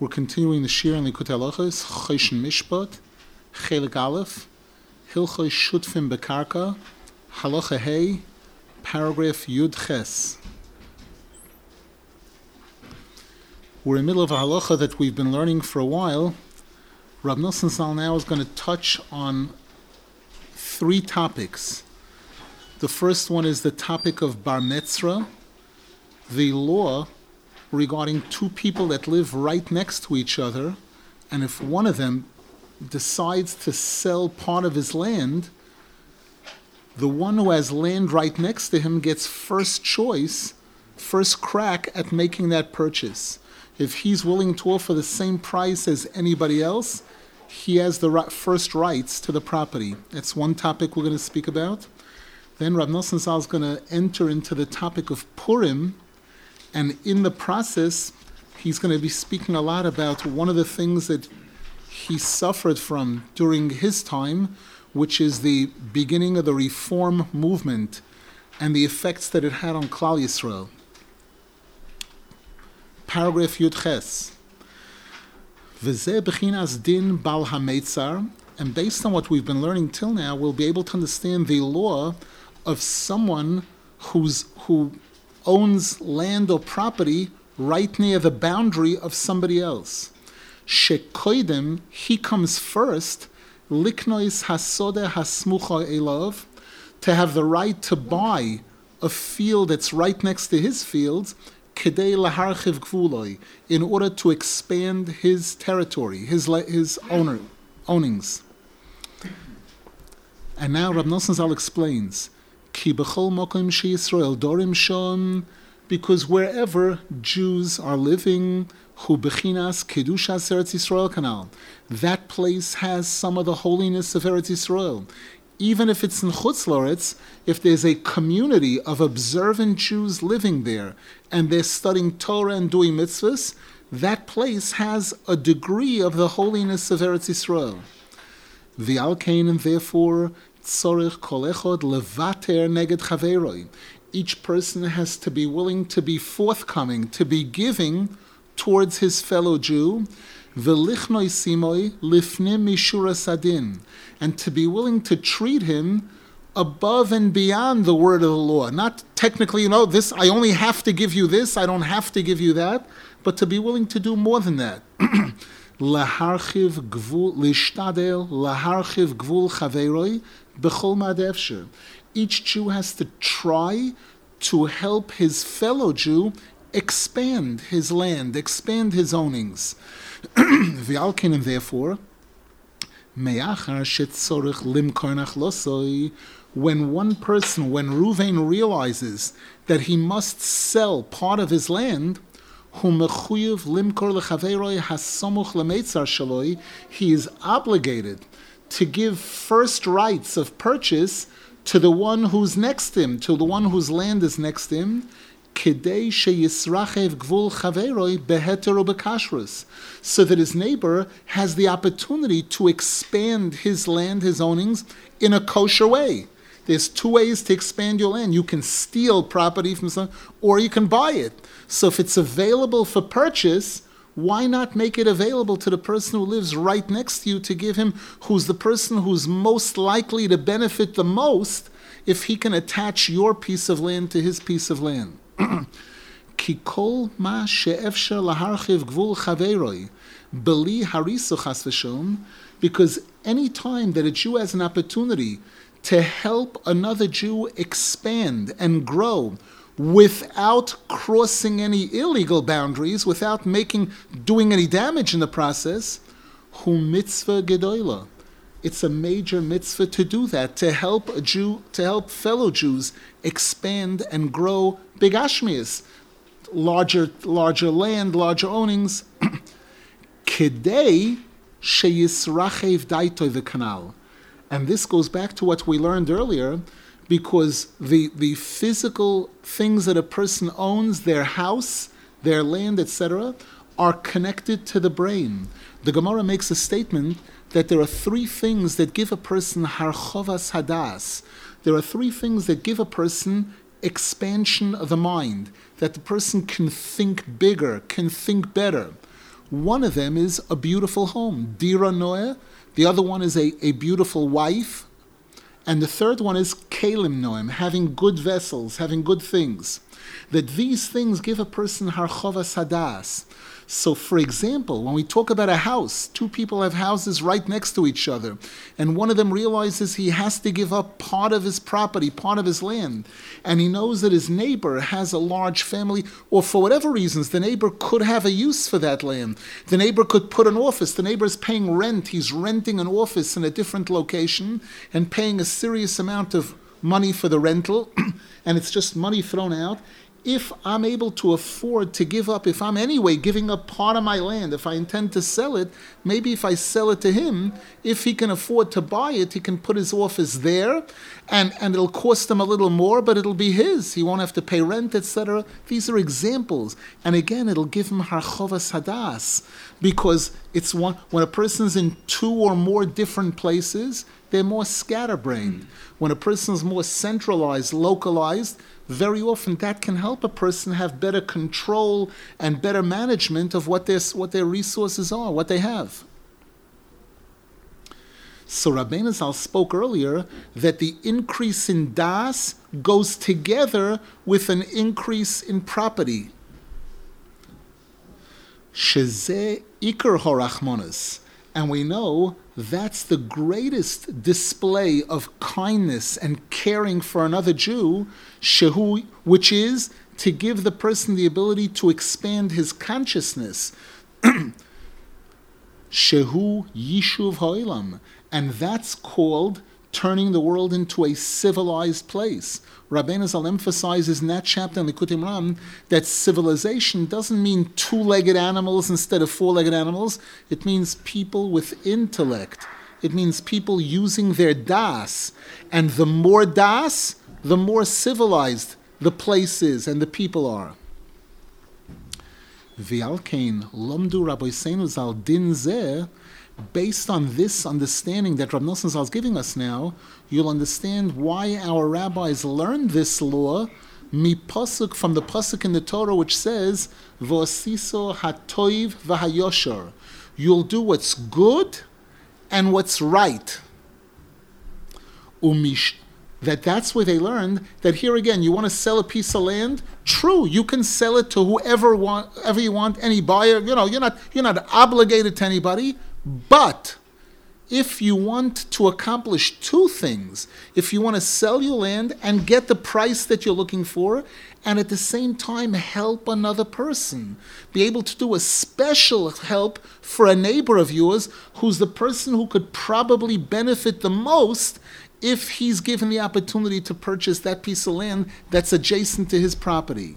We're continuing the Shir in Likutei Halachos, Choshen Mishpat, Chelik Aleph, Hilchos Shutfim Bekarka, Halacha Hey, paragraph Yud Ches. We're in the middle of a halacha that we've been learning for a while. Rab Nosson Zal now is going to touch on three topics. The first one is the topic of Bar Metzra, the law regarding two people that live right next to each other, and if one of them decides to sell part of his land, the one who has land right next to him gets first choice, first crack at making that purchase. If he's willing to offer the same price as anybody else, he has the first rights to the property. That's one topic we're going to speak about. Then Rab Nosson Zal is going to enter into the topic of Purim, and in the process, he's going to be speaking a lot about one of the things that he suffered from during his time, which is the beginning of the Reform movement and the effects that it had on Klal Yisrael. Paragraph Yud Ches. V'zeh b'chinas din bal hametzar, and based on what we've been learning till now, we'll be able to understand the law of someone who owns land or property right near the boundary of somebody else. Shekoidem, he comes first, liknois hasode hasmucha elov, to have the right to buy a field that's right next to his fields, kedei laharchiv gvuloi, in order to expand his territory, his ownings. And now Rab Nosson Zal explains, Ki b'chol mokim sheYisrael dorim shon, because wherever Jews are living, hu bechinas kedushas Eretz Yisrael kanal, that place has some of the holiness of Eretz Yisrael. Even if it's in Chutz La'aretz, if there's a community of observant Jews living there, and they're studying Torah and doing mitzvahs, that place has a degree of the holiness of Eretz Yisrael. V'al kain, and therefore, tzorich kol echad levater neged chaveroi. Each person has to be willing to be forthcoming, to be giving towards his fellow Jew, v'lichnoi simoi lifnim mishura sadin, and to be willing to treat him above and beyond the word of the law. Not technically, this, I only have to give you this, I don't have to give you that, but to be willing to do more than that. Laharchiv gvul, lishtadel, laharchiv gvul chaveroi, b'chol ma'ad efshar. Each Jew has to try to help his fellow Jew expand his land, expand his ownings. V'alken, and therefore, me'achar shetzorich limkor nachlosoi, when Reuven realizes that he must sell part of his land, he is obligated to give first rights of purchase to the one who's next to him, to the one whose land is next to him, so that his neighbor has the opportunity to expand his land, his ownings, in a kosher way. There's two ways to expand your land. You can steal property from someone, or you can buy it. So if it's available for purchase, why not make it available to the person who lives right next to you, to give him, who's the person who's most likely to benefit the most, if he can attach your piece of land to his piece of land. Ki kol ma she'efshar laharchiv gvul chaveroi beli hariso chas v'shalom, because any time that a Jew has an opportunity to help another Jew expand and grow without crossing any illegal boundaries, without doing any damage in the process, hu mitzvah gedola. It's a major mitzvah to do that, to help a Jew, to help fellow Jews expand and grow big ashmias, larger land, larger ownings. Kedei sheyisrachev daitoi v'kanal. And this goes back to what we learned earlier, because the physical things that a person owns, their house, their land, etc., are connected to the brain. The Gemara makes a statement that there are three things that give a person harchovas hadas. There are three things that give a person expansion of the mind, that the person can think bigger, can think better. One of them is a beautiful home, Dira Noah. The other one is a beautiful wife. And the third one is Kalim Noem, having good vessels, having good things. That these things give a person Harchovas Hadas. So, for example, when we talk about a house, two people have houses right next to each other, and one of them realizes he has to give up part of his property, part of his land, and he knows that his neighbor has a large family, or for whatever reasons, the neighbor could have a use for that land. The neighbor could put an office. The neighbor is paying rent. He's renting an office in a different location and paying a serious amount of money for the rental, and it's just money thrown out. If I'm able to afford to give up, if I'm anyway giving up part of my land, if I intend to sell it, maybe if I sell it to him, if he can afford to buy it, he can put his office there, and it'll cost him a little more, but it'll be his. He won't have to pay rent, etc. These are examples. And again, it'll give him harchovas hadas, because it's one, when a person's in two or more different places, they're more scatterbrained. When a person's more centralized, localized, very often that can help a person have better control and better management of what their resources are, what they have. So Rabbeinu Zal spoke earlier that the increase in das goes together with an increase in property. Shezeh ikar horachmonas. And we know that's the greatest display of kindness and caring for another Jew, shehu, which is to give the person the ability to expand his consciousness. Shehu Yishuv Ha'ilam. And that's called turning the world into a civilized place. Rabbeinu Zal emphasizes in that chapter in Likutei Moharan that civilization doesn't mean two-legged animals instead of four-legged animals. It means people with intellect. It means people using their das. And the more das, the more civilized the place is and the people are. V'alkein lomdu Rabbeinu Zal din zeh. Based on this understanding that Rav Nosson Zal is giving us now, you'll understand why our rabbis learned this law pasuk, from the pasuk in the Torah which says, V'osiso hatoiv v'hayosher. You'll do what's good and what's right. That's where they learned that here again, you want to sell a piece of land? True, you can sell it to whoever you want, any buyer. You're not obligated to anybody. But if you want to accomplish two things, if you want to sell your land and get the price that you're looking for, and at the same time help another person, be able to do a special help for a neighbor of yours who's the person who could probably benefit the most if he's given the opportunity to purchase that piece of land that's adjacent to his property.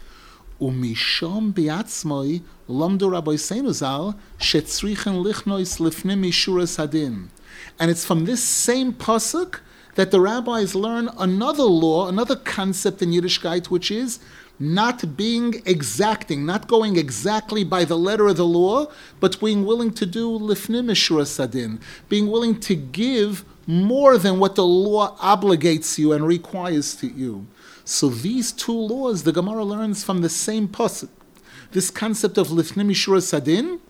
Umishom biatzmoi lomdu Rabbeinu Zal shetzrichen lichnois lifnim mishuras hadin. And it's from this same pasuk that the rabbis learn another law, another concept in Yiddishkeit, which is not being exacting, not going exactly by the letter of the law, but being willing to do lifnim mishuras hadin, being willing to give more than what the law obligates you and requires to you. So these two laws the Gemara learns from the same pasuk. This concept of lifnim mishuras hadin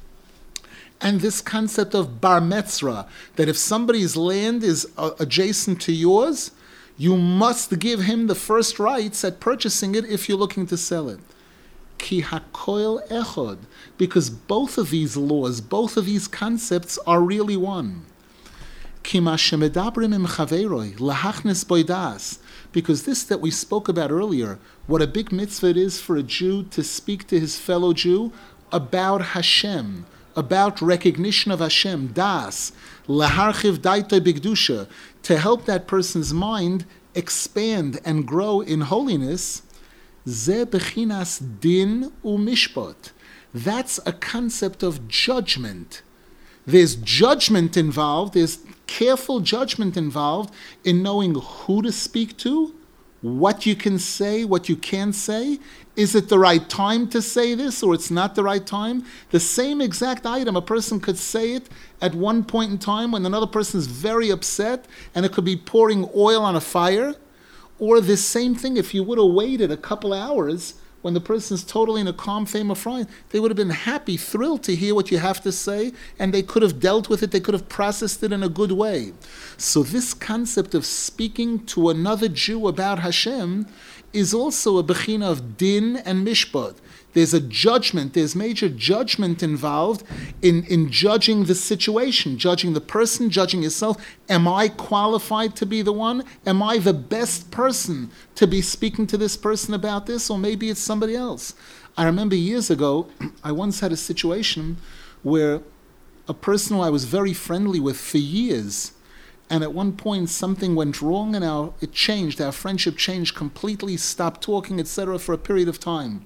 and this concept of bar metzra, that if somebody's land is adjacent to yours, you must give him the first rights at purchasing it if you're looking to sell it. Ki hakoil echod, because both of these laws, both of these concepts are really one. Ki ma shemedabrim im chaveroi lahachnes boidas. Because this that we spoke about earlier, what a big mitzvah it is for a Jew to speak to his fellow Jew about Hashem, about recognition of Hashem, das, laharchiv daito bigdusha, to help that person's mind expand and grow in holiness, ze bechinas din umishpat. That's a concept of judgment. There's judgment involved, there's careful judgment involved in knowing who to speak to, what you can say, what you can't say. Is it the right time to say this or it's not the right time? The same exact item, a person could say it at one point in time when another person is very upset and it could be pouring oil on a fire. Or the same thing, if you would have waited a couple hours when the person is totally in a calm frame of mind, they would have been happy, thrilled to hear what you have to say, and they could have dealt with it, they could have processed it in a good way. So this concept of speaking to another Jew about Hashem is also a bechina of din and mishpat. There's a judgment, there's major judgment involved in judging the situation, judging the person, judging yourself. Am I qualified to be the one? Am I the best person to be speaking to this person about this? Or maybe it's somebody else. I remember years ago, I once had a situation where a person who I was very friendly with for years, and at one point something went wrong and it changed, our friendship changed completely, stopped talking, etc. for a period of time.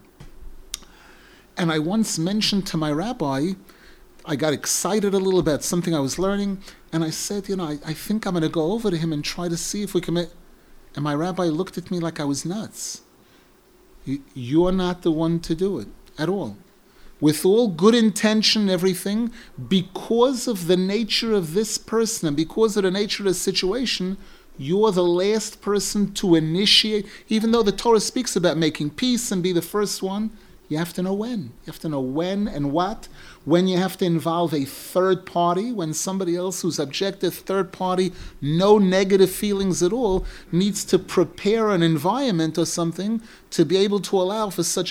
And I once mentioned to my rabbi, I got excited a little about something I was learning, and I said, I think I'm going to go over to him and try to see if we can make... And my rabbi looked at me like I was nuts. You're not the one to do it at all. With all good intention and everything, because of the nature of this person and because of the nature of the situation, you're the last person to initiate, even though the Torah speaks about making peace and be the first one. You have to know when. You have to know when and what. When you have to involve a third party, when somebody else who's objective, third party, no negative feelings at all, needs to prepare an environment or something to be able to allow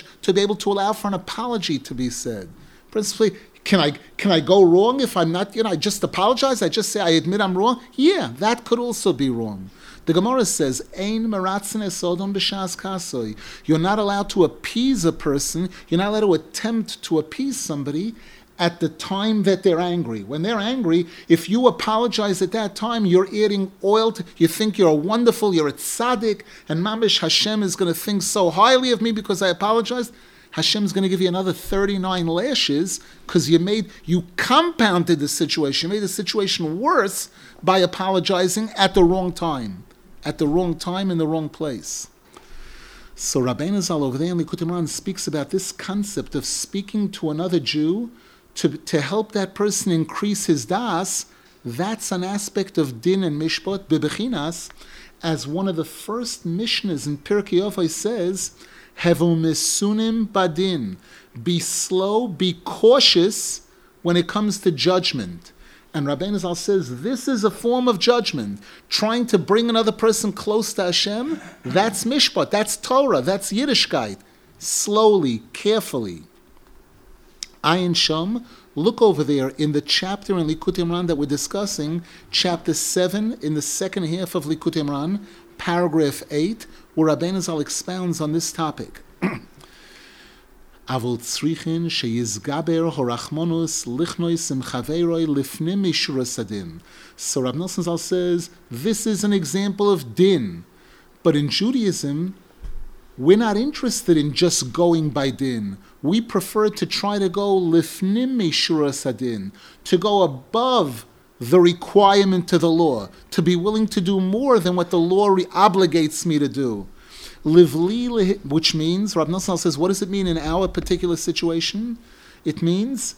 for an apology to be said. Principally, can I go wrong if I'm not, I just apologize, I just say I admit I'm wrong? Yeah, that could also be wrong. The Gemara says, "Ein meratzen esodom b'shas kasoi." You're not allowed to appease a person. You're not allowed to attempt to appease somebody at the time that they're angry. When they're angry, if you apologize at that time, you're adding oil to, you think you're wonderful, you're a tzaddik, and mamish Hashem is going to think so highly of me because I apologized. Hashem's going to give you another 39 lashes because you compounded the situation. You made the situation worse by apologizing at the wrong time. At the wrong time in the wrong place. So Rabbeinu Zal over there in Likutei Moharan speaks about this concept of speaking to another Jew to help that person increase his das. That's an aspect of din and mishpat, bebechinas, as one of the first Mishnahs in Pirkei Avos says, Hevu misunim badin. Be slow, be cautious when it comes to judgment. And Rabbeinu Zal says, this is a form of judgment. Trying to bring another person close to Hashem, that's mishpat, that's Torah, that's Yiddishkeit. Slowly, carefully. Ayin Sham, look over there in the chapter in Likutei Moharan that we're discussing, chapter 7 in the second half of Likutei Moharan, paragraph 8, where Rabbeinu Zal expounds on this topic. Avol tzrichin sheyizgaber horachmonus lichnois im chaveiroi lifnim mishuras adin. So Rav Nosson Zal says, this is an example of din. But in Judaism, we're not interested in just going by din. We prefer to try to go lifnim mishuras adin, to go above the requirement to the law, to be willing to do more than what the law obligates me to do. Livli, which means, Rav Nosson says, what does it mean in our particular situation? It means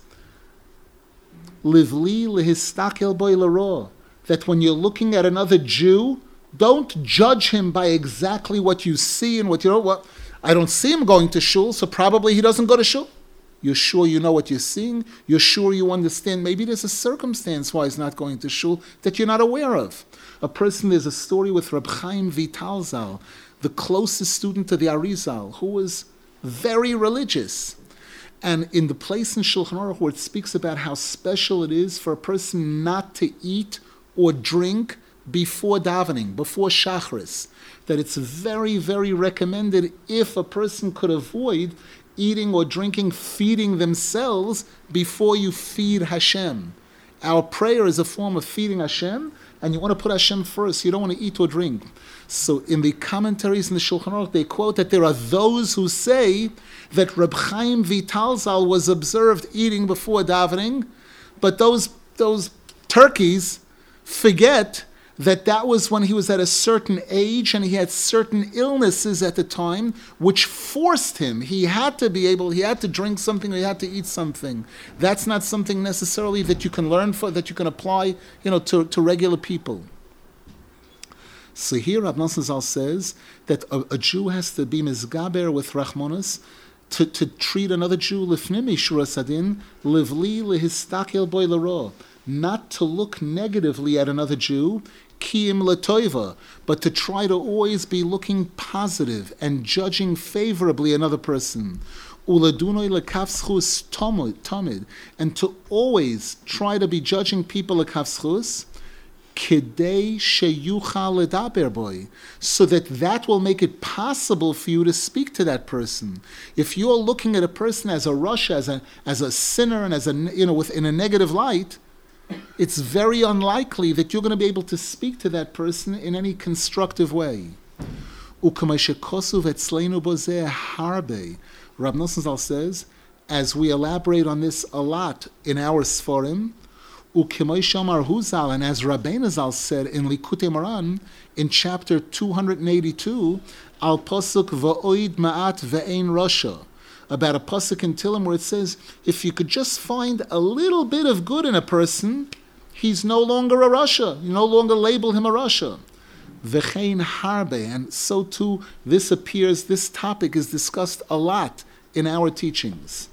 livli lehistakel boy laro, that when you're looking at another Jew, don't judge him by exactly what you see and what you know. Well, I don't see him going to shul, so probably he doesn't go to shul. You're sure you know what you're seeing? You're sure you understand? Maybe there's a circumstance why he's not going to shul that you're not aware of. There's a story with Reb Chaim Vital Zal, the closest student to the Arizal, who was very religious. And in the place in Shulchan Aruch where it speaks about how special it is for a person not to eat or drink before davening, before Shachris, that it's very, very recommended if a person could avoid eating or drinking, feeding themselves before you feed Hashem. Our prayer is a form of feeding Hashem, and you want to put Hashem first. You don't want to eat or drink. So in the commentaries in the Shulchan Aruch, they quote that there are those who say that Reb Chaim Vital Zal was observed eating before davening, but those turkeys forget that was when he was at a certain age and he had certain illnesses at the time which forced him. He had to drink something, or he had to eat something. That's not something necessarily that you can learn that you can apply, to regular people. So here Rav Nosson Zal says that a Jew has to be mizgaber with rachmanos to treat another Jew lifnei mishuras hadin livli lehistakel boy laro, not to look negatively at another Jew, kiim letoiva, but to try to always be looking positive and judging favorably another person. Uladunoi lekavschus tamid, and to always try to be judging people lekavschus, kidei sheyuchal ledaber boy, so that will make it possible for you to speak to that person. If you're looking at a person as a rasha, as a sinner, and as in a negative light, it's very unlikely that you're going to be able to speak to that person in any constructive way. Rav Nosson Zal says, as we elaborate on this a lot in our Sforim, and as Rabbeinu Zal said in Likutei Moran, in chapter 282, Al Pasuk Va'oid Ma'at Ve'ein Rasha, about a pasuk in Tehillim where it says, if you could just find a little bit of good in a person, he's no longer a rasha. You no longer label him a rasha. V'chein harbe, and so too this topic is discussed a lot in our teachings.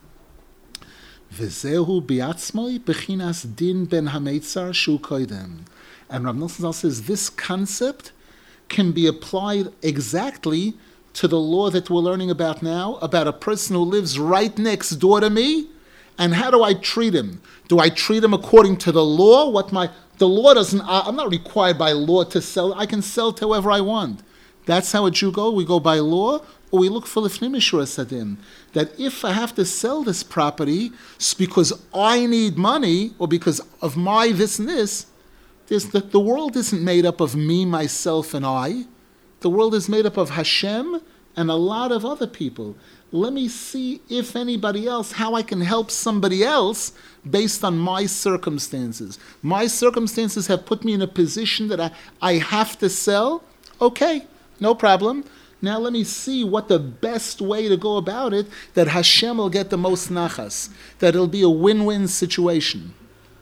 V'zehu biatzmoi bechinas din ben hameitzar shu koidem. And Rav Nosson Zal says this concept can be applied exactly to the law that we're learning about now, about a person who lives right next door to me, and how do I treat him? Do I treat him according to the law? The law doesn't, I'm not required by law to sell. I can sell to whoever I want. That's how a Jew goes. We go by law, or we look for lifnei mishuras hadin. That if I have to sell this property, it's because I need money, or because of my this and this, the world isn't made up of me, myself, and I. The world is made up of Hashem and a lot of other people. Let me see if anybody else, how I can help somebody else based on my circumstances. My circumstances have put me in a position that I have to sell. Okay, no problem. Now let me see what the best way to go about it, that Hashem will get the most nachas, that it'll be a win-win situation.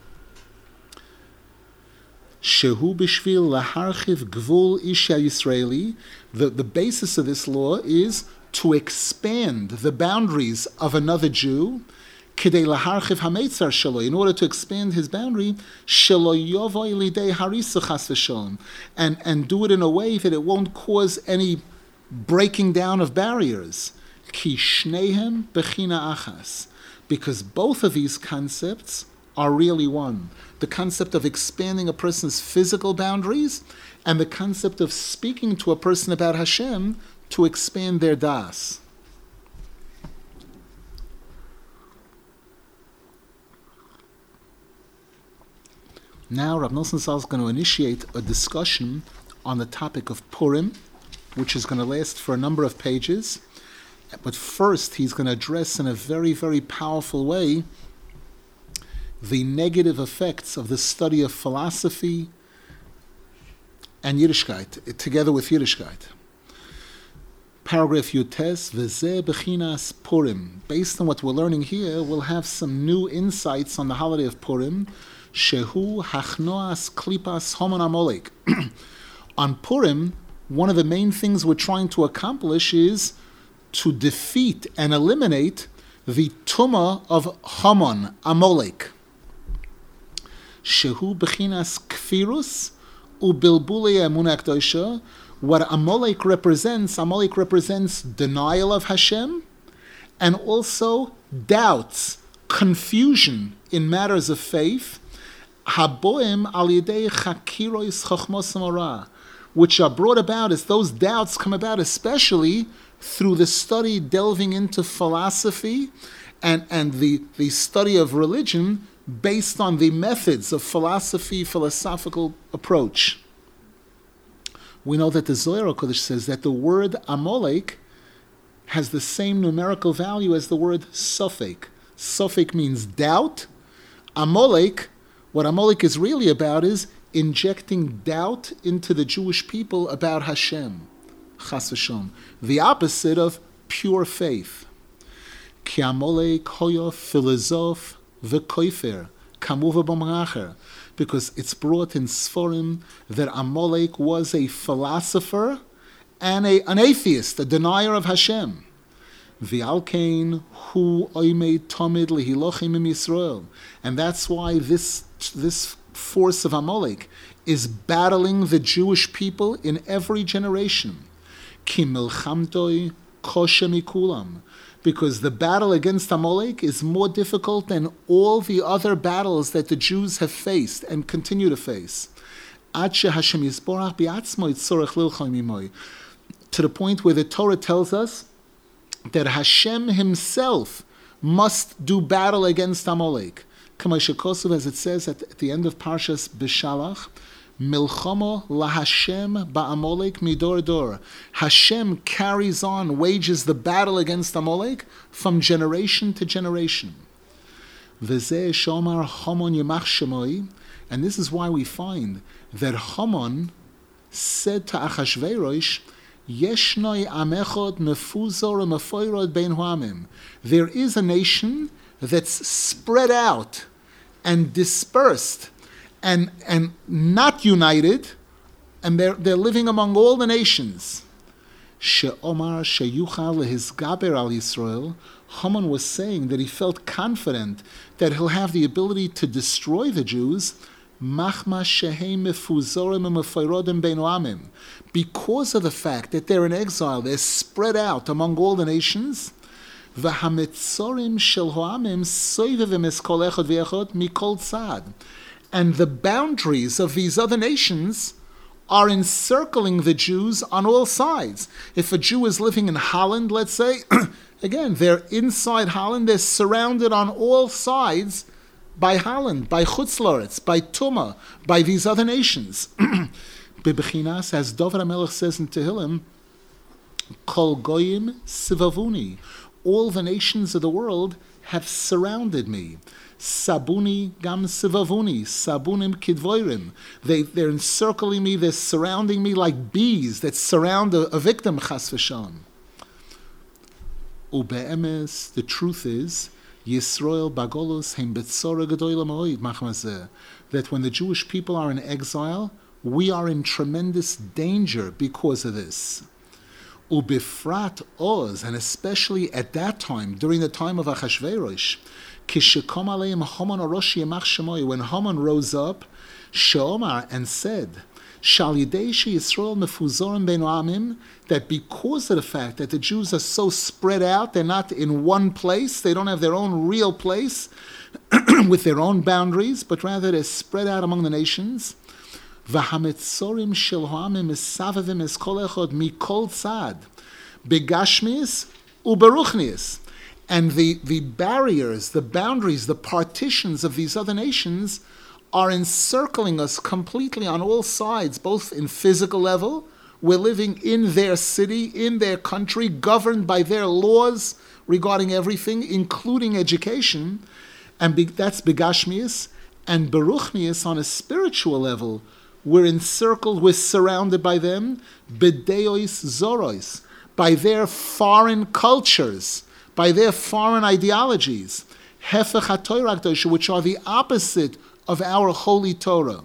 Shehu b'shvil laharchiv gvul isha Yisraeli. The basis of this law is to expand the boundaries of another Jew, kidei laharchiv hameitzar shelo, in order to expand his boundary, shelo yovoi lidei harisa chas v'sholom, and do it in a way that it won't cause any breaking down of barriers. Ki shnehem bechina achas, because both of these concepts are really one. The concept of expanding a person's physical boundaries and the concept of speaking to a person about Hashem to expand their das. Now Rav Nosson Zal is going to initiate a discussion on the topic of Purim, which is going to last for a number of pages. But first he's going to address in a very, very powerful way the negative effects of the study of philosophy and Yiddishkeit, together with Yiddishkeit. Paragraph Yutes, V'zeh Bechinas Purim. Based on what we're learning here, we'll have some new insights on the holiday of Purim. Shehu Hachnoas Klipas Homon Amalek. On Purim, one of the main things we're trying to accomplish is to defeat and eliminate the tumah of Hamon, Amalek. Shehu Bechinas Kfirus Ubilbule Emunah K'dosha. What Amalek represents denial of Hashem and also doubts, confusion in matters of faith, Haboim al yidei chakiros chochmos mora, which are brought about as those doubts come about especially through the study delving into philosophy and the study of religion based on the methods of philosophical approach. We know that the Zohar HaKodesh says that the word Amalek has the same numerical value as the word Sofek. Sofek means doubt. Amalek, what Amalek is really about is injecting doubt into the Jewish people about Hashem. Chas v'shalom. The opposite of pure faith. Ki Amalek hoya philosoph v'koifer kamuva b'maracher, because it's brought in Sforim that Amalek was a philosopher and an atheist, a denier of Hashem. V'alkein hu oimei tomid lehilochim im Yisrael, and that's why this force of Amalek is battling the Jewish people in every generation. Ki milchamtoi kosher mikulam, because the battle against Amalek is more difficult than all the other battles that the Jews have faced and continue to face. Ad she'Hashem Yisborach bi'atzmo yitzorech lilchom imoy, to the point where the Torah tells us that Hashem himself must do battle against Amalek. K'may shekosuv, as it says at the end of Parshas B'Shalach, Milchamo laHashem ba'Amalek midor dor. Hashem carries on, wages the battle against Amalek from generation to generation. V'zeh shomar Hamon yemach shemoi, and this is why we find that Hamon said to Achashverosh, Yeshnoi amechod mefuzor mefoirod bein huamim. There is a nation that's spread out and dispersed and not united, and they're living among all the nations. She'omar sheyuchal lehizgaber al Yisrael. Haman was saying that he felt confident that he'll have the ability to destroy the Jews, machma shehem mefuzorim u'mefeirodim bein amim, because of the fact that they're in exile, they're spread out among all the nations. V'hametzorim shel ho'amim soivevim es kol echad v'echad mikol tzad, and the boundaries of these other nations are encircling the Jews on all sides. If a Jew is living in Holland, let's say, again, they're inside Holland, they're surrounded on all sides by Holland, by Chutz La'aretz, by Tumah, by these other nations. Bebechinas, as David HaMelech says in Tehillim, Kol Goyim Sivavuni, all the nations of the world have surrounded me. Sabuni gam sivavuni, sabunim kidvoirim. They're encircling me, they're surrounding me like bees that surround a victim, chas v'shalom. Ube'emes, the truth is, Yisrael bagolos hem betzora gedoyla ma'od machmazeh, that when the Jewish people are in exile, we are in tremendous danger because of this. Ubifrat Oz, and especially at that time, during the time of Achashverosh, when Haman rose up, Sheomar, and said, that because of the fact that the Jews are so spread out, they're not in one place, they don't have their own real place with their own boundaries, but rather they're spread out among the nations. V'hametzorim shel ha'amim esavavim es kol echad mikol tzad begashmius uberuchnius, and the barriers, the boundaries, the partitions of these other nations are encircling us completely on all sides, both in physical level. We're living in their city, in their country, governed by their laws regarding everything, including education, and that's begashmius, and beruchnius on a spiritual level. We're encircled, we're surrounded by them, bedeois zorois, by their foreign cultures, by their foreign ideologies, hefech haTorah HaKadosha, which are the opposite of our holy Torah.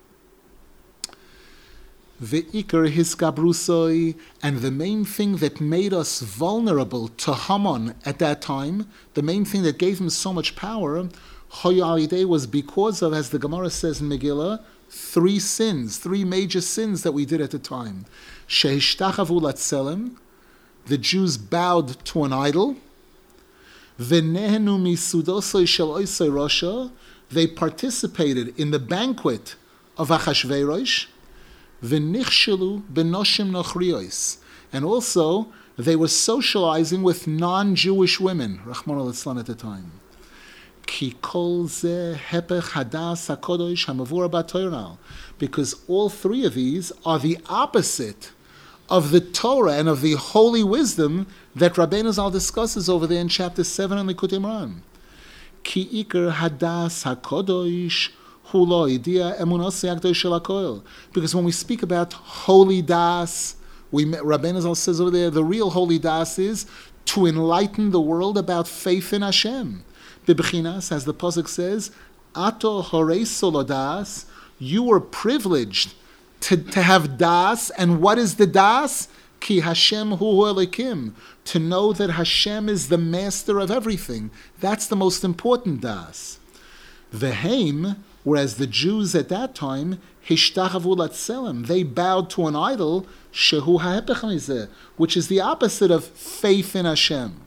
Ve'ikar hiskabrusoi, and the main thing that made us vulnerable to Haman at that time, the main thing that gave him so much power, hoyalidei, was because of, as the Gemara says in Megillah, three major sins that we did at the time. Shehishtachavu latzelem, the Jews bowed to an idol. V'nehenu misudosoi shel oisei rosha, they participated in the banquet of Achashverosh. V'nichshelu benoshim nochrios, and also they were socializing with non-Jewish women, Rachmana litzlan, at the time. Ki kol ze hepech hadas hakodosh hamavur b'Torah, because all three of these are the opposite of the Torah and of the holy wisdom that Rabbeinu Zal discusses over there in chapter 7 in Likutei Moharan. Ki ikar hadas hakodosh hu lo idea emunos yakdosh shel hakoil, because when we speak about holy das, Rabbeinu Zal says over there, the real holy das is to enlighten the world about faith in Hashem. Bebechinas, as the pasuk says, Ato horei solodas, you were privileged to have das. And what is the das? Ki Hashem hu Elokim, to know that Hashem is the master of everything. That's the most important das. Veheim, whereas the Jews at that time, hishtachavu latzelem, they bowed to an idol, shehu ha'epech mizeh, which is the opposite of faith in Hashem.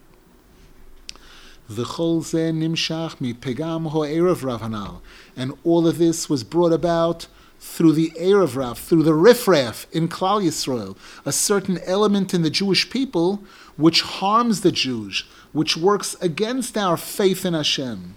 V'chol zeh nimshach mi pegam ho'erev Rav Hanal, and all of this was brought about through the Erev Rav, through the Rifraf in Klal Yisrael, a certain element in the Jewish people which harms the Jews, which works against our faith in Hashem.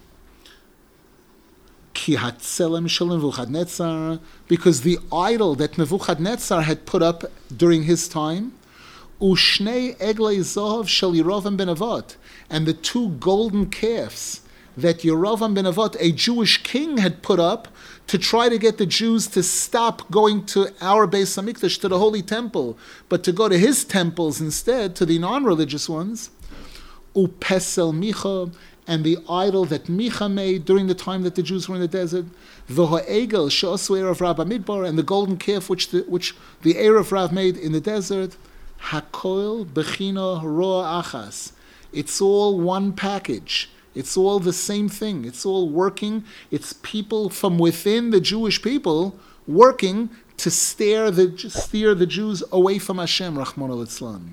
Ki hatzelem shel Nebuchadnezzar, because the idol that Nebuchadnezzar had put up during his time, Ushnei eglei zohav shel Yerovam ben Nevat, and the two golden calves that Yerovam ben Nevat, a Jewish king, had put up to try to get the Jews to stop going to our Beis HaMikdash, to the Holy Temple, but to go to his temples instead, to the non-religious ones. Upesel Micha, and the idol that Micha made during the time that the Jews were in the desert. V'ho'egel she'osu Erev Rav Bamidbar, and the golden calf which the Erev Rav made in the desert. Hakoil bechina roa achas. It's all one package. It's all the same thing. It's all working. It's people from within the Jewish people working to steer the Jews away from Hashem, Rahman al-Islam.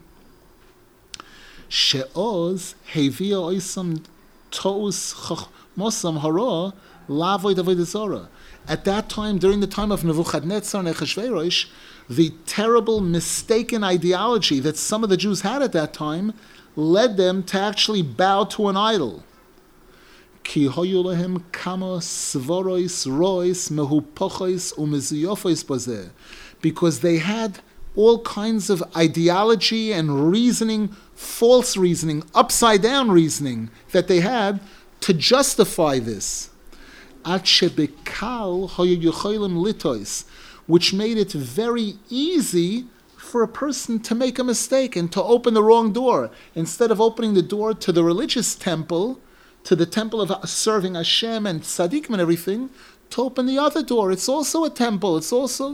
She'oz hevia oisam to'us chachmosam hara lavoid avodah zara. At that time, during the time of Nebuchadnezzar and Achashverosh, the terrible mistaken ideology that some of the Jews had at that time led them to actually bow to an idol. Ki hoyu lehem kama svorois rois mehupochois umeziyofos bazeh, because they had all kinds of ideology and reasoning, false reasoning, upside down reasoning that they had to justify this. At shebekal hoyu yocholim litois, which made it very easy for a person to make a mistake and to open the wrong door. Instead of opening the door to the religious temple, to the temple of serving Hashem and tzaddikim and everything, to open the other door. It's also a temple. It's also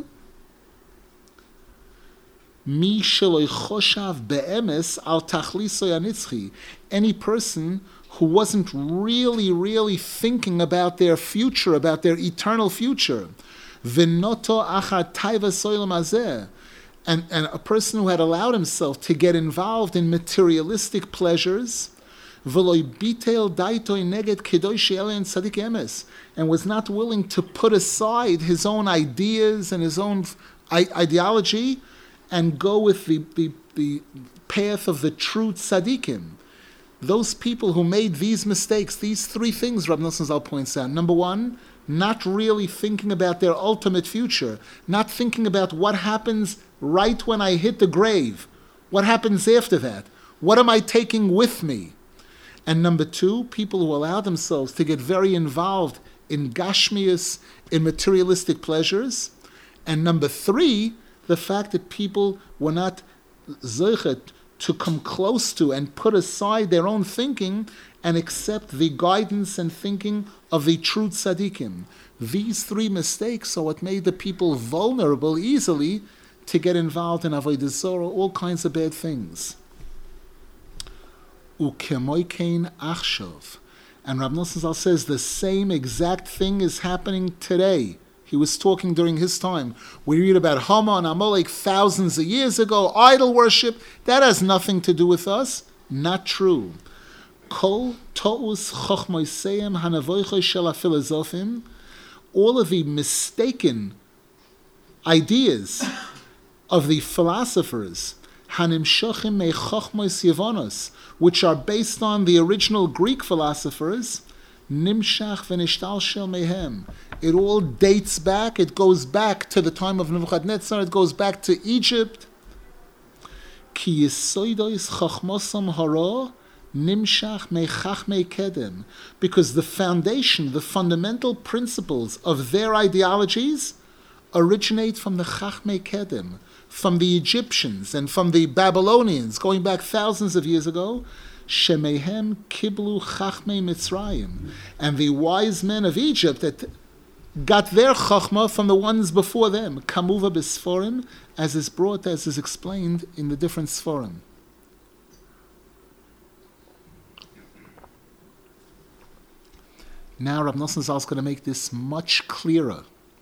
Mi sheloi choshav be'emes al tachliso yanitzchi. Any person who wasn't really thinking about their future, about their eternal future, v'noto achar taiva soilam hazeh, and a person who had allowed himself to get involved in materialistic pleasures, and was not willing to put aside his own ideas and his own ideology and go with the path of the true tzaddikim. Those people who made these mistakes, these three things, Rabbi Nosson Zal points out. Number one, not really thinking about their ultimate future, not thinking about what happens right when I hit the grave, what happens after that, what am I taking with me? And number two, people who allow themselves to get very involved in gashmius, in materialistic pleasures. And number three, the fact that people were not zeichet to come close to and put aside their own thinking and accept the guidance and thinking of the true tzaddikim. These three mistakes are what made the people vulnerable easily to get involved in avodah zarah, all kinds of bad things. Ukemoikein achshov. And Rabbi Nosson Zal says the same exact thing is happening today. He was talking during his time. We read about Hama and Amalek thousands of years ago, idol worship. That has nothing to do with us. Not true. Kol to'us chochmoiseim hanavoichoi shel hafilosofim. All of the mistaken ideas of the philosophers, hanimshachim me chochmois yevonos, which are based on the original Greek philosophers, nimshach v'nishtalshel mehem. It all dates back. It goes back to the time of Nebuchadnezzar. It goes back to Egypt. Ki yisoidos chachmosam hara nimshach mechachmei kedem, because the foundation, the fundamental principles of their ideologies originate from the chachmei kedem, from the Egyptians and from the Babylonians, going back thousands of years ago. Shemehem kiblu chachmei Mitzrayim. And the wise men of Egypt that got their chachma from the ones before them. Kamuva b'sforim, as is explained in the different sforim. Now Rav Nosson Zal is going to make this much clearer.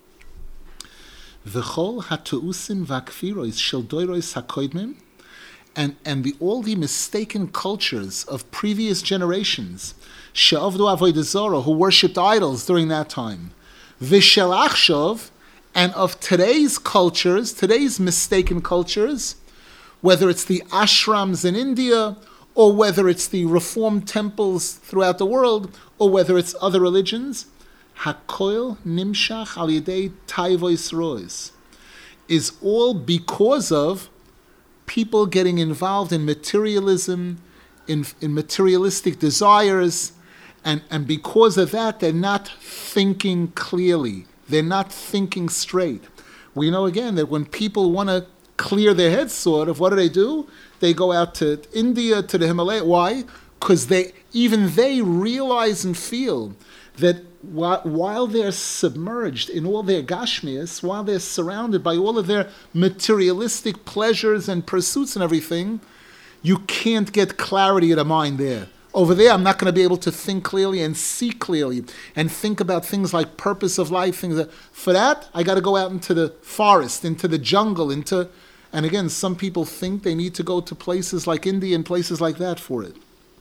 V'chol ha'tu'usim v'akfirois shel doirois ha'koidmim, and all the mistaken cultures of previous generations, she'avdu avodah zarah, who worshipped idols during that time, v'shel achshov, and of today's cultures, today's mistaken cultures, whether it's the ashrams in India, or whether it's the reformed temples throughout the world, or whether it's other religions, hakoil nimshach al yedei taivois rois, is all because of people getting involved in materialism, in materialistic desires, and because of that, they're not thinking clearly. They're not thinking straight. We know again that when people want to clear their heads sort of, what do? They go out to India, to the Himalaya. Why? Because they realize and feel that while they're submerged in all their gashmias, while they're surrounded by all of their materialistic pleasures and pursuits and everything, you can't get clarity of the mind there. Over there, I'm not going to be able to think clearly and see clearly and think about things like purpose of life. For that, I got to go out into the forest, into the jungle, and again, some people think they need to go to places like India and places like that for it.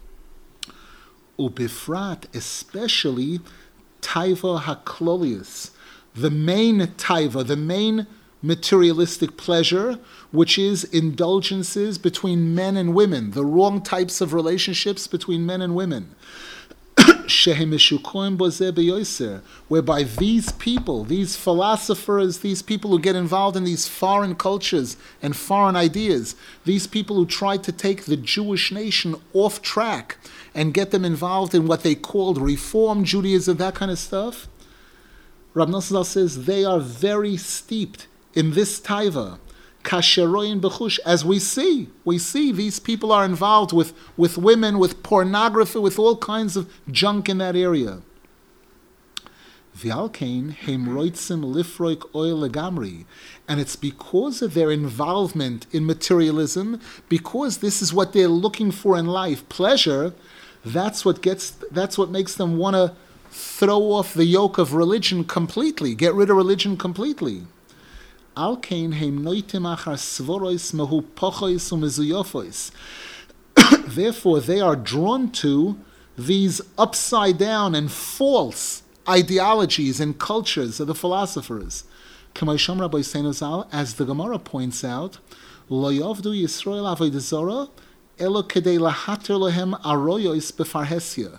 Ubifrat, especially taiva haklolius, the main taiva, the main materialistic pleasure, which is indulgences between men and women, the wrong types of relationships between men and women. Whereby these people, these philosophers, these people who get involved in these foreign cultures and foreign ideas, these people who try to take the Jewish nation off track and get them involved in what they called Reform Judaism, that kind of stuff, Rav Nosson Zal says they are very steeped in this taiva. Kasheroyin b'chush, as we see these people are involved with women, with pornography, with all kinds of junk in that area. V'alkein heim roitzim lifroik oil legamri, and it's because of their involvement in materialism, because this is what they're looking for in life, pleasure. That's what makes them want to throw off the yoke of religion completely, get rid of religion completely. Therefore, they are drawn to these upside down and false ideologies and cultures of the philosophers. As the Gemara points out, Lo yavdu Yisrael avodah zarah elo kedei lahater lohem aroyos befarhesia.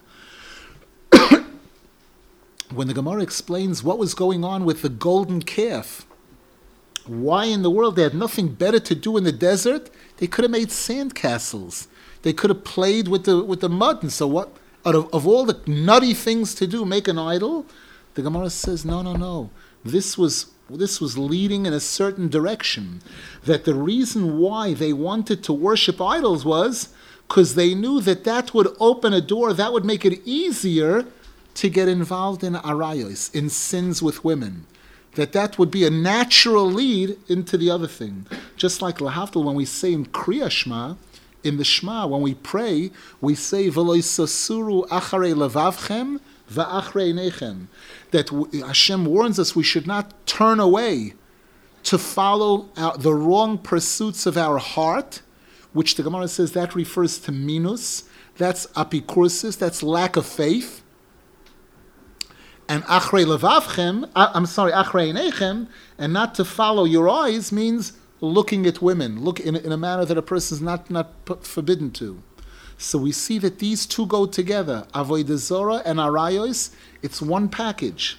When the Gemara explains what was going on with the golden calf, why in the world they had nothing better to do in the desert, they could have made sandcastles. They could have played with the mud. And so what? Out of all the nutty things to do, make an idol? The Gemara says, no. This was leading in a certain direction. That the reason why they wanted to worship idols was because they knew that would open a door, that would make it easier to get involved in arayos, in sins with women. That would be a natural lead into the other thing. Just like lahavdil, when we say in Kriya Shema, in the Shema, when we pray, we say v'lo yisasuru acharei levavchem v'acharei einechem. That Hashem warns us we should not turn away to follow the wrong pursuits of our heart, which the Gemara says that refers to minus, that's apikursis, that's lack of faith. And achrei levavchem, achrei einechem, and not to follow your eyes means looking at women, look in a manner that a person is not forbidden to. So we see that these two go together, avodah zarah and arayos. It's one package.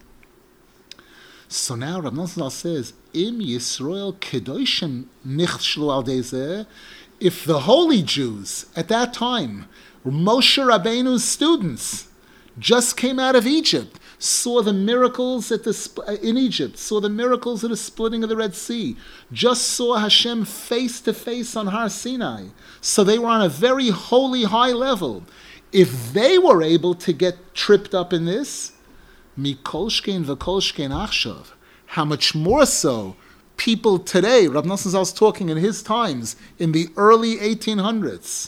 So now Rav Nosson Zal says, Im Yisrael kedoshim nichshlu al dezeh, if the holy Jews at that time, Moshe Rabbeinu's students, just came out of Egypt. saw the miracles in Egypt, saw the miracles of the splitting of the Red Sea, just saw Hashem face to face on Har Sinai. So they were on a very holy, high level. If they were able to get tripped up in this, Mikol Shkein v'Kol Shkein Achshav, how much more so people today, Rav Nosson Zal was talking in his times, in the early 1800s,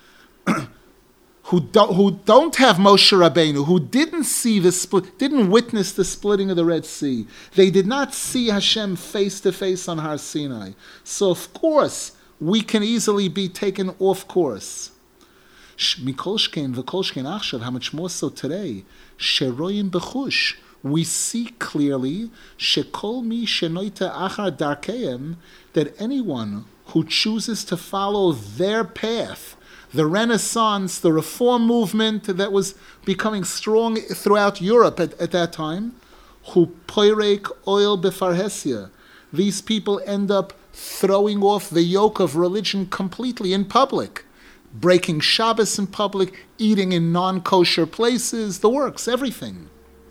who don't have Moshe Rabbeinu, who didn't see the split, didn't witness the splitting of the Red Sea. They did not see Hashem face to face on Har Sinai. So of course, we can easily be taken off course. Mikol Shkein v'Kol Shkein Achshav, how much more so today, Sheroyim b'chush, we see clearly shekol mi shenoita achar darkeim, that anyone who chooses to follow their path, the Renaissance, the Reform movement that was becoming strong throughout Europe at that time, hu poirek oil befarhesia, these people end up throwing off the yoke of religion completely in public, breaking Shabbos in public, eating in non-kosher places, the works, everything.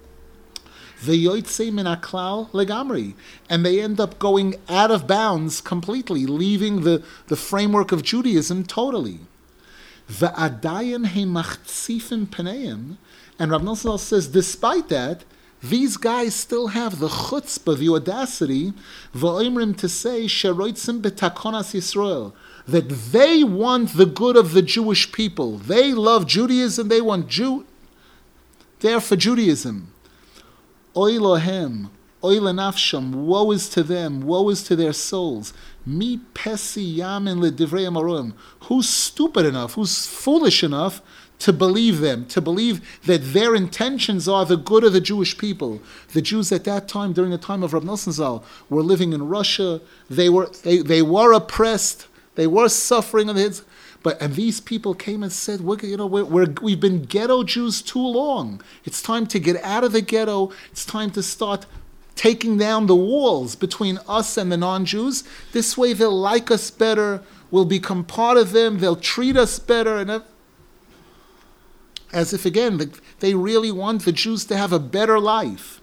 V'yotzei min haklal legamri, and they end up going out of bounds completely, leaving the framework of Judaism totally. V'adayin heimachtzifim paneim, and Rav Nosson says, despite that, these guys still have the chutzpah, the audacity, v'oimrim to say sheroitzim b'takonas Yisrael, that they want the good of the Jewish people. They love Judaism. They want they're for Judaism. Oy lohem, oy lenafsham, woe is to them, woe is to their souls. Mi pesi yamin ledivrei amarim. Who's stupid enough, who's foolish enough to believe them, to believe that their intentions are the good of the Jewish people? The Jews at that time, during the time of Rav Nosson Zal, were living in Russia. They were oppressed. They were suffering on the heads. And these people came and said, we've been ghetto Jews too long. It's time to get out of the ghetto. It's time to start taking down the walls between us and the non-Jews. This way they'll like us better. We'll become part of them. They'll treat us better. And as if, again, they really want the Jews to have a better life.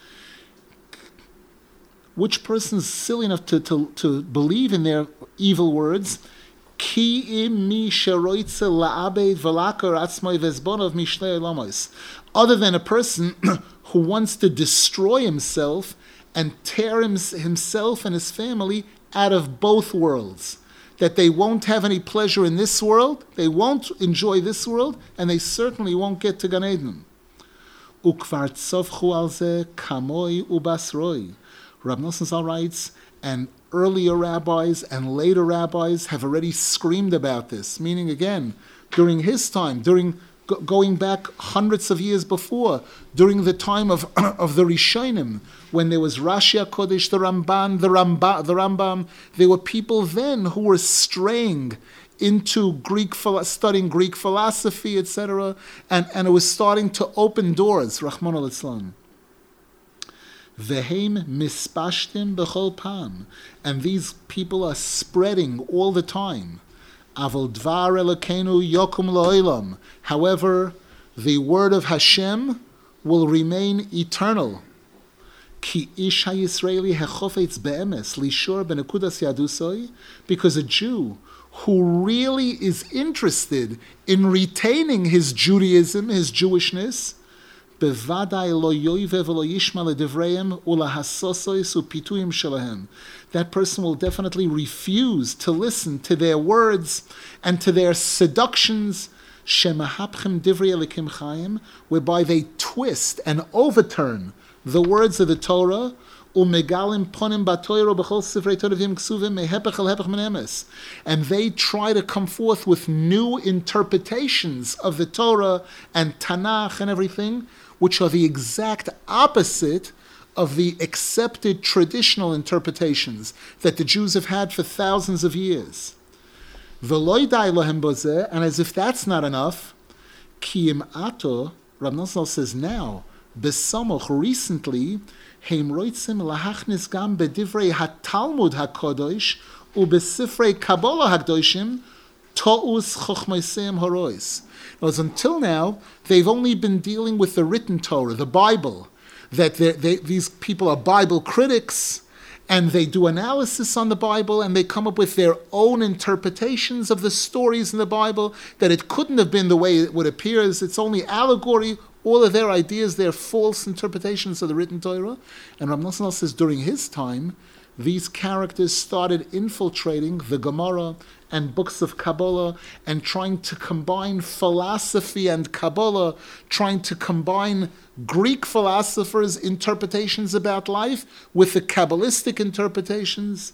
Which person's silly enough to believe in their evil words? Other than a person who wants to destroy himself and tear himself and his family out of both worlds. That they won't have any pleasure in this world, they won't enjoy this world, and they certainly won't get to Gan Eden. Rav Nosson Zal writes, and earlier rabbis and later rabbis have already screamed about this, meaning again, during his time, going back hundreds of years before, during the time of the Rishonim, when there was Rashi HaKodesh, the Ramban, the Rambam, there were people then who were straying into studying Greek philosophy, etc., and it was starting to open doors, Rahman al-Islam. Vehem mispashtim b'chol pam, and these people are spreading all the time. Avol dvar Elokeinu yokum la'olam. However, the word of Hashem will remain eternal. Ki ish ha'Yisraeli hechofetz be'emes lishor benekudas yadusoi, because a Jew who really is interested in retaining his Judaism, his Jewishness, that person will definitely refuse to listen to their words and to their seductions, whereby they twist and overturn the words of the Torah, and they try to come forth with new interpretations of the Torah and Tanakh and everything, which are the exact opposite of the accepted traditional interpretations that the Jews have had for thousands of years. And as if that's not enough, Rav Nosson says now, Besamoch, recently, Heim roitzim lahachnis gam bedivrei haTalmud haKadosh ubesifrei Kabbalah haKadoshim To'us chochmaiseim horois. Until now, they've only been dealing with the written Torah, the Bible, that these people are Bible critics, and they do analysis on the Bible, and they come up with their own interpretations of the stories in the Bible, that it couldn't have been the way it would appear, it's only allegory. All of their ideas, they're false interpretations of the written Torah. And Rav Nosson says during his time, these characters started infiltrating the Gemara and books of Kabbalah and trying to combine philosophy and Kabbalah, trying to combine Greek philosophers' interpretations about life with the Kabbalistic interpretations.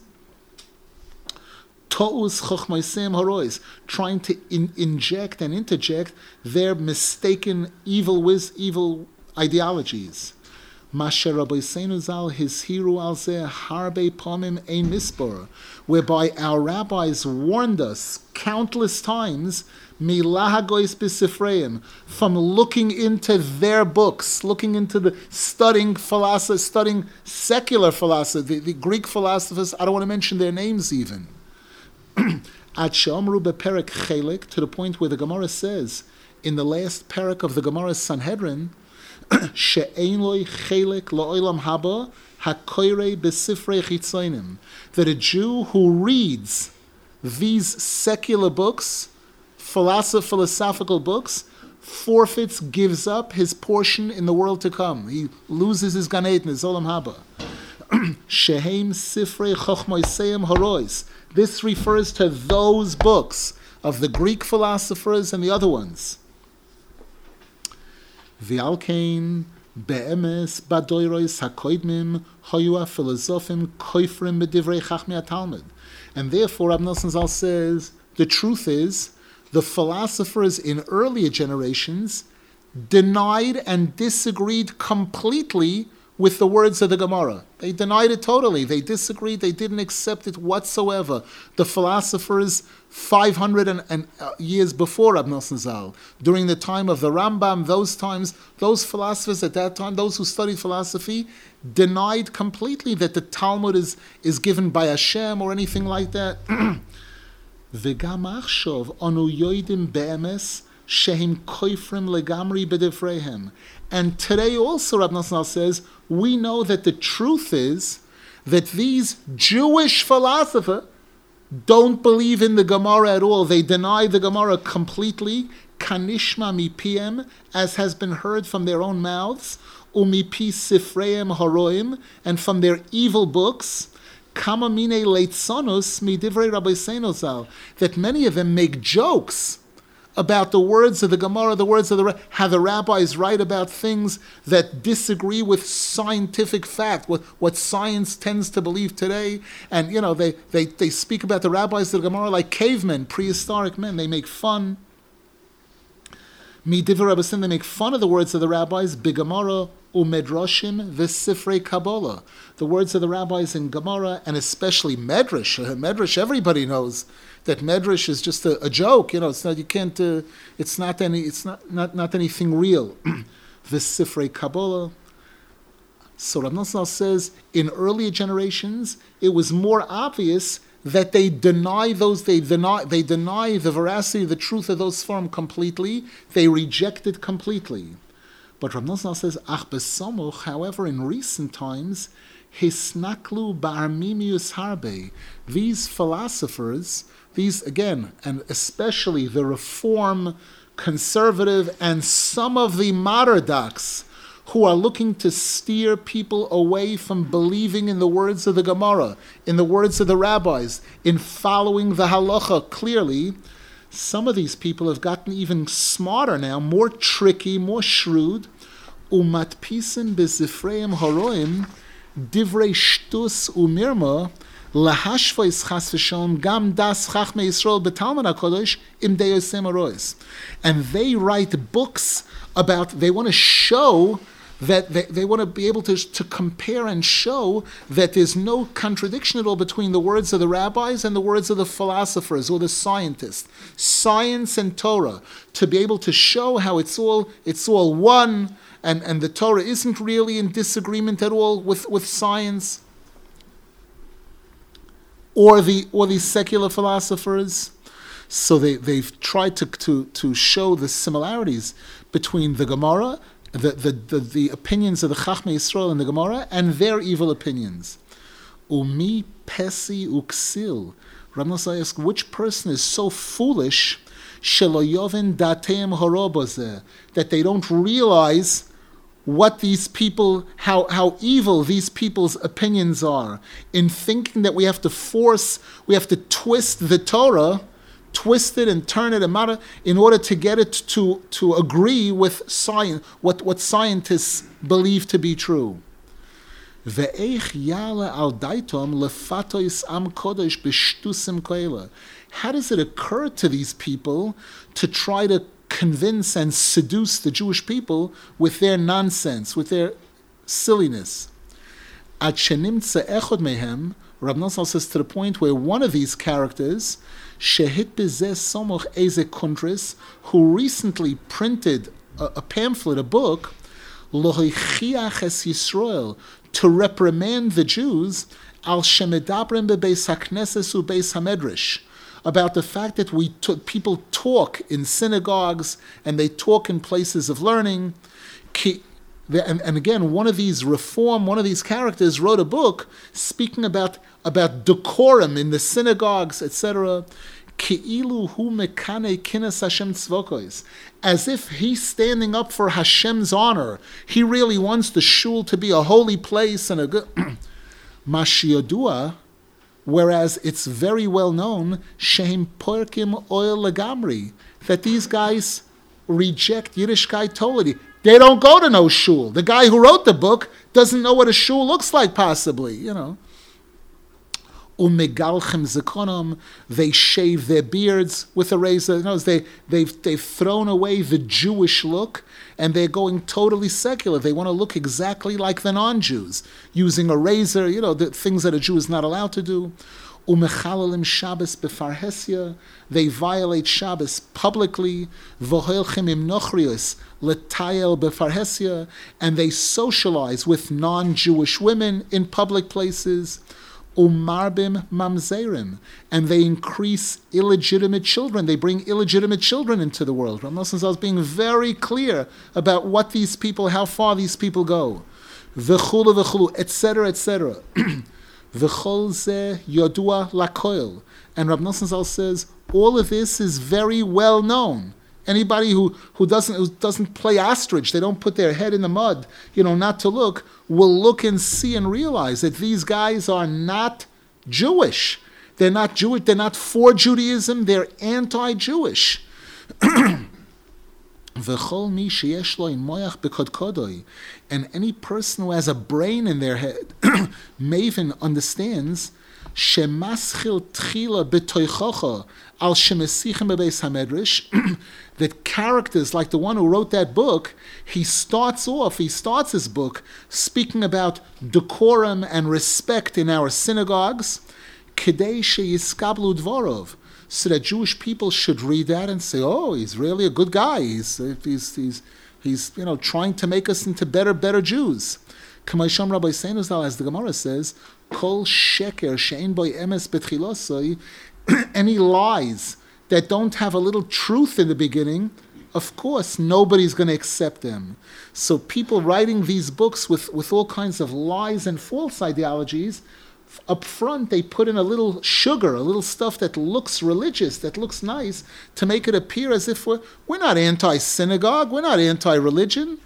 To'us chochmaiseim horois, trying to inject and interject their mistaken evil ideologies. Masher Rabbi Seinu Zal hishiru al zeh harbe pomim ein mispor, whereby our rabbis warned us countless times milahagois b'sifreim, from looking into their books, looking into the studying secular philosophy, the Greek philosophers. I don't want to mention their names even. At she'omru beperek chelik, to the point where the Gemara says in the last parak of the Gemara Sanhedrin, she'ein loy chelik la'olam haba hakoirei besifrei chitzonim, that a Jew who reads these secular books, philosophical books, forfeits, gives up his portion in the world to come. He loses his Gan Eden, his olam haba. Shehem sifrei chochmaiseim horois. This refers to those books of the Greek philosophers and the other ones. V'alkein be'emes badoirois hakoidmim hoyu hafilosofim koifrim b'divrei chachmei haTalmud. And therefore, Rav Nosson Zal says, the truth is, the philosophers in earlier generations denied and disagreed completely with the words of the Gemara. They denied it totally. They disagreed. They didn't accept it whatsoever. The philosophers 500 years before Rav Nosson Zal, during the time of the Rambam, those philosophers at that time, those who studied philosophy, denied completely that the Talmud is given by Hashem or anything like that. V'gam achshov anu yoidim be'emes shehim koifrim legamri b'divreihem. And today also, Rav Nosson Zal says, we know that the truth is that these Jewish philosophers don't believe in the Gemara at all. They deny the Gemara completely. Kanishma mipiem, as has been heard from their own mouths, umipi sifreim haroim, and from their evil books. Kama mine leitzonus midivrei Rabbi Seinu Zal, that many of them make jokes about the words of the Gemara, the words of how the rabbis write about things that disagree with scientific fact, what science tends to believe today. And, they speak about the rabbis of the Gemara like cavemen, prehistoric men. They make fun. Midivrei Rabbi Seinu, they make fun of the words of the rabbis, B'Gemara u'Medrashim v'Sifrei Kabbalah. The words of the rabbis in Gemara, and especially Medrash. Medrash, everybody knows that Medrash is just a joke. It's not. You can't. It's not anything real. V'Sifrei Kabbalah. So Rav Nosson says, in earlier generations, it was more obvious that they deny the veracity, the truth of those forms completely. They reject it completely. But Rav Nosson says, Ach besamuch, however, in recent times, hisnaklu ba'armimius harbe. These philosophers, these again, and especially the Reform, conservative, and some of the Orthodox, who are looking to steer people away from believing in the words of the Gemara, in the words of the rabbis, in following the halacha clearly. Some of these people have gotten even smarter now, more tricky, more shrewd. Umatpisim bezifreim haroim divrei shtus umirma lahashvos chas v'shalom gam das chachmei Yisrael b'Talmud HaKadosh im deyosem harois. And they write books about, they want to show that they want to be able to compare and show that there's no contradiction at all between the words of the rabbis and the words of the philosophers or the scientists. Science and Torah, to be able to show how it's all one, and the Torah isn't really in disagreement at all with science or the secular philosophers. So they've tried to show the similarities between the Gemara, the opinions of the Chachmei Yisrael in the Gemara, and their evil opinions. Umi pesi uksil. Rav Nosson asks, which person is so foolish that they don't realize what these people, how evil these people's opinions are, in thinking that we have to twist the Torah, twist it and turn it in order to get it to agree with science, what scientists believe to be true. How does it occur to these people to try to convince and seduce the Jewish people with their nonsense, with their silliness? Rav Nosson says, to the point where one of these characters, who recently printed a pamphlet, a book, to reprimand the Jews, al shemedabrim bebeis hakneses ubeis hamedrash, about the fact that people talk in synagogues and they talk in places of learning. And again, one of these characters wrote a book speaking about decorum in the synagogues, etc. As if he's standing up for Hashem's honor. He really wants the shul to be a holy place and a good Mashiyadua, whereas it's very well known Shehem Porkim Oil Lagamri, that these guys reject Yiddishkeit totally. They don't go to no shul. The guy who wrote the book doesn't know what a shul looks like, possibly, Umegalchem zekonom, they shave their beards with a razor. They've thrown away the Jewish look, and they're going totally secular. They want to look exactly like the non-Jews, using a razor, the things that a Jew is not allowed to do. Umechalalim Shabbos befarhesia, they violate Shabbos publicly. Vohelchem im nochrius letayel befarhesia, and they socialize with non-Jewish women in public places. Umarbim mamzerim, and they increase illegitimate children. They bring illegitimate children into the world. Rav Nosson is being very clear about what these people, how far these people go. V'chulu v'chulu, etc., etc. V'chol ze yodua lakoil. And Rav Nosson says, all of this is very well known. Anybody who doesn't play ostrich, they don't put their head in the mud, not to look, will look and see and realize that these guys are not Jewish. They're not Jewish. They're not for Judaism. They're anti-Jewish. And any person who has a brain in their head, Maven understands shemaschil tchila b'toichocha al shemesichem bebeis hamedrash, that characters like the one who wrote that book, he starts his book speaking about decorum and respect in our synagogues, kedei sheyiskablu dvorov, so that Jewish people should read that and say, oh, he's really a good guy. He's trying to make us into better Jews. K'maysham Rabbi Seinu Zal, as the Gemara says, kol sheker she'en boy emes betchilosoi, any lies that don't have a little truth in the beginning, of course, nobody's going to accept them. So people writing these books with all kinds of lies and false ideologies, up front they put in a little sugar, a little stuff that looks religious, that looks nice, to make it appear as if we're not anti-synagogue, we're not anti-religion.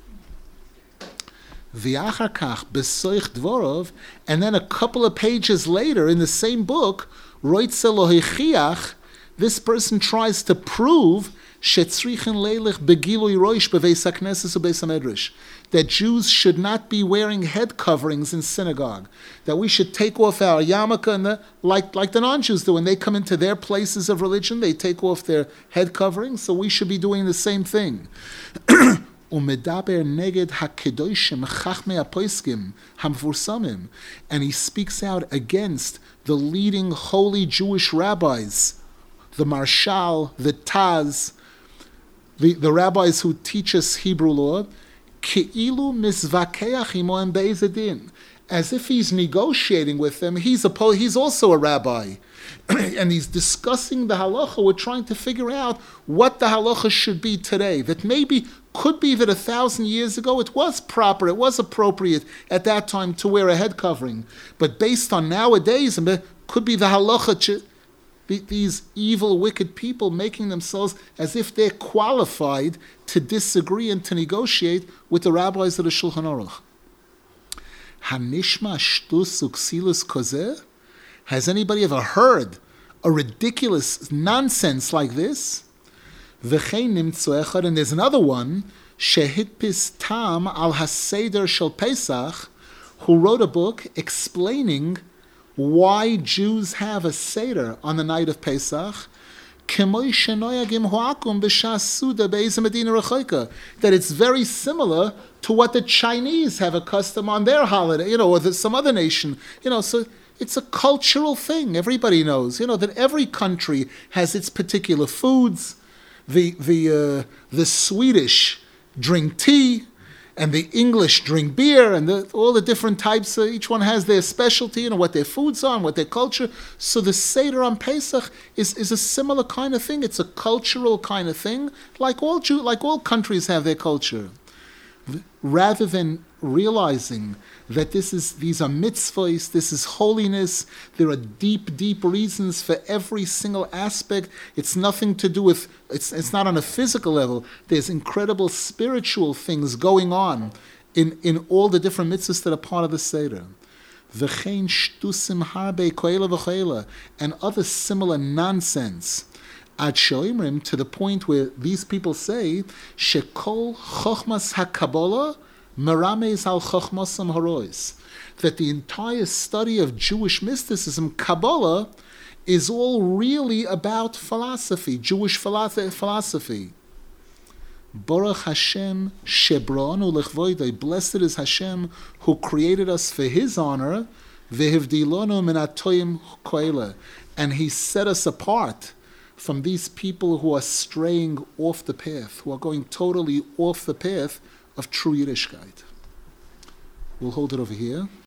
V'achar besoich dvorov, and then a couple of pages later in the same book, roitze lohichiach, this person tries to prove shetzrichen leilich begilui roish beveis hakneses ubeis hamedrash, that Jews should not be wearing head coverings in synagogue, that we should take off our yarmulke, like the non-Jews do. When they come into their places of religion, they take off their head coverings, so we should be doing the same thing. Umedaber neged hakedoshim chachmei apoiskim hamfursamim, and he speaks out against the leading holy Jewish rabbis, the Marshal, the Taz, the rabbis who teach us Hebrew law, Ke'ilu misvakeach imoem be'ezedin, as if he's negotiating with them. He's also a rabbi. And he's discussing the halacha. We're trying to figure out what the halacha should be today. That maybe could be that 1,000 years ago it was proper, it was appropriate at that time to wear a head covering. But based on nowadays, it could be the halacha, these evil, wicked people making themselves as if they're qualified to disagree and to negotiate with the rabbis of the Shulchan Aruch. Hanishma shtus uksilus kozeh? Has anybody ever heard a ridiculous nonsense like this? And there's another one, Shehitpis Tam al Haseder Shel Pesach, who wrote a book explaining why Jews have a Seder on the night of Pesach, that it's very similar to what the Chinese have a custom on their holiday, or some other nation, so it's a cultural thing. Everybody knows, that every country has its particular foods. The Swedish drink tea, and the English drink beer, and all the different types. Each one has their specialty, what their foods are, and what their culture. So the Seder on Pesach is a similar kind of thing. It's a cultural kind of thing, like all countries have their culture. Rather than realizing that these are mitzvahs, this is holiness, there are deep, deep reasons for every single aspect. It's nothing to do with, it's not on a physical level. There's incredible spiritual things going on in all the different mitzvahs that are part of the Seder. V'chein shtusim harbe koela v'choela, and other similar nonsense. Ad shoimrim, to the point where these people say, shekol chochmas hakabbalah merames al chochmasam harois, that the entire study of Jewish mysticism, Kabbalah, is all really about philosophy, Jewish philosophy. Baruch Hashem shebranu lechvoidei, blessed is Hashem who created us for His honor, vehivdilonu min atoyim koela, and He set us apart from these people who are straying off the path, who are going totally off the path of true Yiddishkeit. We'll hold it over here.